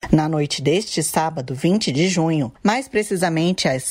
Na noite deste sábado, 20 de junho, mais precisamente às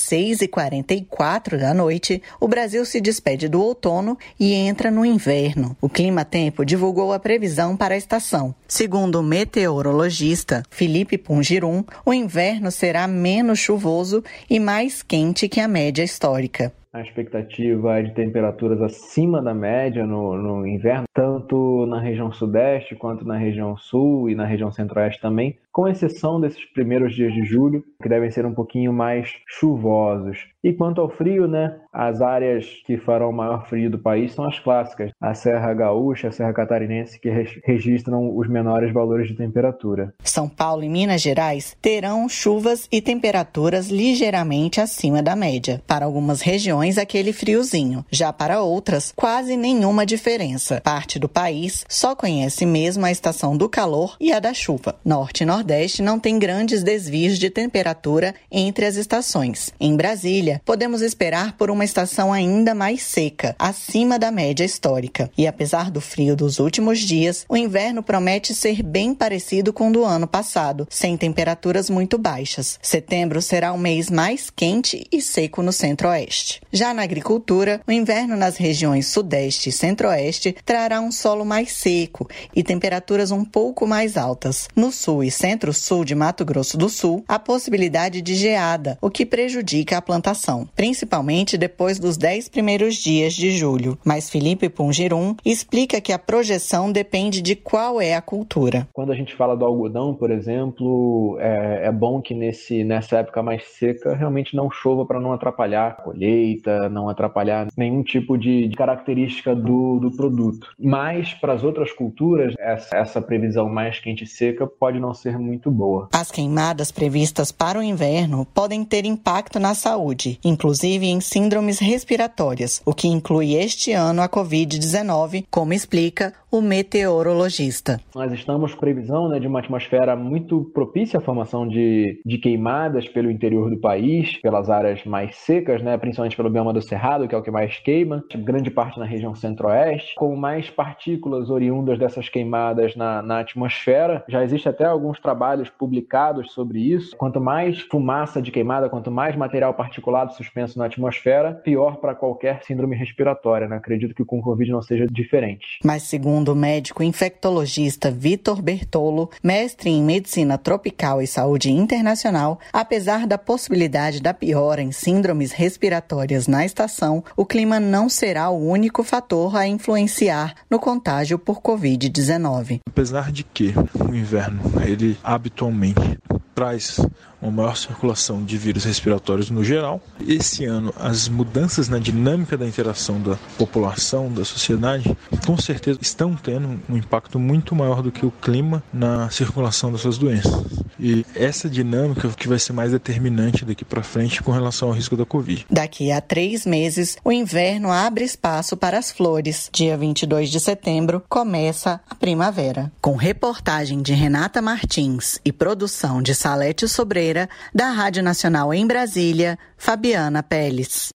6h44 da noite, o Brasil se despede do outono e entra no inverno. O Climatempo divulgou a previsão para a estação. Segundo o meteorologista Felipe Pungirum, o inverno será menos chuvoso e mais quente que a média histórica. A expectativa é de temperaturas acima da média no inverno, tanto na região sudeste quanto na região sul e na região centro-oeste também, com exceção desses primeiros dias de julho, que devem ser um pouquinho mais chuvosos. E quanto ao frio, as áreas que farão o maior frio do país são as clássicas, a Serra Gaúcha, a Serra Catarinense, que registram os menores valores de temperatura. São Paulo e Minas Gerais terão chuvas e temperaturas ligeiramente acima da média. Para algumas regiões, aquele friozinho. Já para outras, quase nenhuma diferença. Parte do país só conhece mesmo a estação do calor e a da chuva. Norte e Nordeste não tem grandes desvios de temperatura entre as estações. Em Brasília, podemos esperar por uma estação ainda mais seca, acima da média histórica. E apesar do frio dos últimos dias, o inverno promete ser bem parecido com o do ano passado, sem temperaturas muito baixas. Setembro será o mês mais quente e seco no centro-oeste. Já na agricultura, o inverno nas regiões sudeste e centro-oeste trará um solo mais seco e temperaturas um pouco mais altas. No sul e centro-sul de Mato Grosso do Sul, há possibilidade de geada, o que prejudica a plantação, principalmente depois dos 10 primeiros dias de julho. Mas Felipe Pungirum explica que a projeção depende de qual é a cultura. Quando a gente fala do algodão, por exemplo, é bom que nessa época mais seca realmente não chova para não atrapalhar a colheita, não atrapalhar nenhum tipo de característica do produto. Mas para as outras culturas, essa previsão mais quente e seca pode não ser muito boa. As queimadas previstas para o inverno podem ter impacto na saúde, inclusive em síndromes respiratórias, o que inclui este ano a Covid-19, como explica o meteorologista. Nós estamos com previsão de uma atmosfera muito propícia à formação de queimadas pelo interior do país, pelas áreas mais secas, principalmente pelo bioma do Cerrado, que é o que mais queima, grande parte na região centro-oeste, com mais partículas oriundas dessas queimadas na atmosfera. Já existe até alguns trabalhos publicados sobre isso. Quanto mais fumaça de queimada, quanto mais material particulado suspenso na atmosfera, pior para qualquer síndrome respiratória. Acredito que com o Covid não seja diferente. Mas segundo o médico infectologista Vitor Bertolo, mestre em medicina tropical e saúde internacional, apesar da possibilidade da piora em síndromes respiratórias na estação, o clima não será o único fator a influenciar no contágio por Covid-19. Apesar de que o inverno, ele habitualmente traz uma maior circulação de vírus respiratórios no geral. Esse ano, as mudanças na dinâmica da interação da população, da sociedade, com certeza estão tendo um impacto muito maior do que o clima na circulação dessas doenças. E essa dinâmica que vai ser mais determinante daqui para frente com relação ao risco da Covid. Daqui a 3 meses, o inverno abre espaço para as flores. Dia 22 de setembro, começa a primavera. Com reportagem de Renata Martins e produção de Salete Sobreira, da Rádio Nacional em Brasília, Fabiana Peles.